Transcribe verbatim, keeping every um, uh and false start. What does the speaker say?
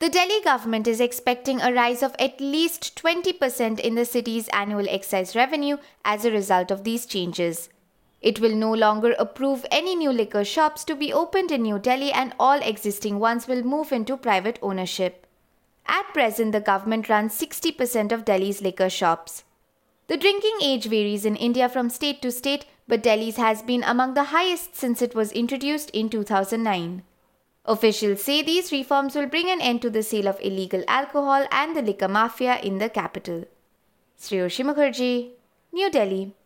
The Delhi government is expecting a rise of at least twenty percent in the city's annual excise revenue as a result of these changes. It will no longer approve any new liquor shops to be opened in New Delhi, and all existing ones will move into private ownership. At present, the government runs sixty percent of Delhi's liquor shops. The drinking age varies in India from state to state, but Delhi's has been among the highest since it was introduced in two thousand nine. Officials say these reforms will bring an end to the sale of illegal alcohol and the liquor mafia in the capital. Shreyoshi Mukherjee, New Delhi.